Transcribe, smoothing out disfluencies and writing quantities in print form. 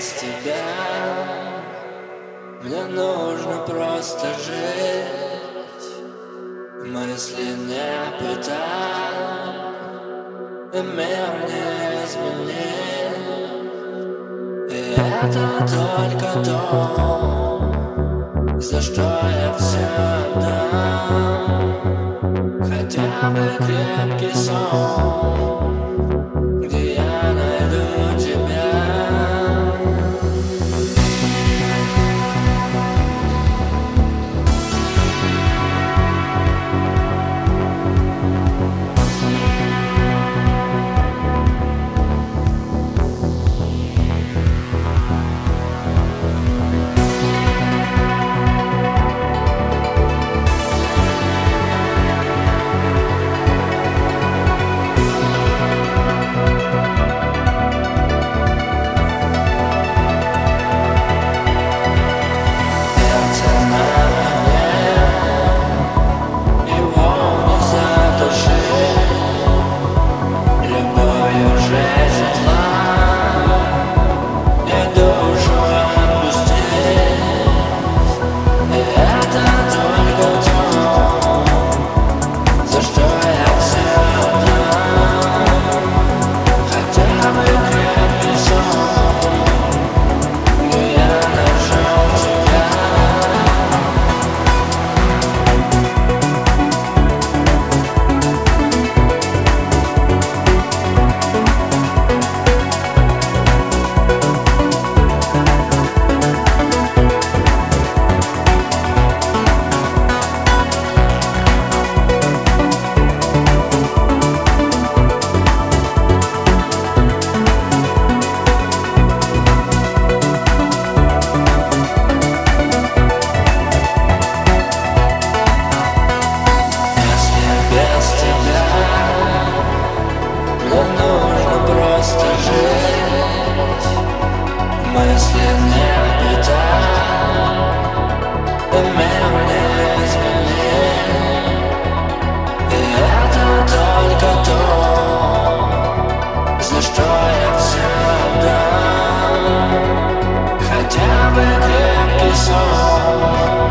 без тебя мне нужно просто жить. Мысли не пытай, и мир не изменить. И это только то, за что я все отдам. Хотя бы крепкий сон, где я найду тебя. Мысли не питай, и мир не изменить. И это только то, за что я все отдам. Хотя бы крепкий сон.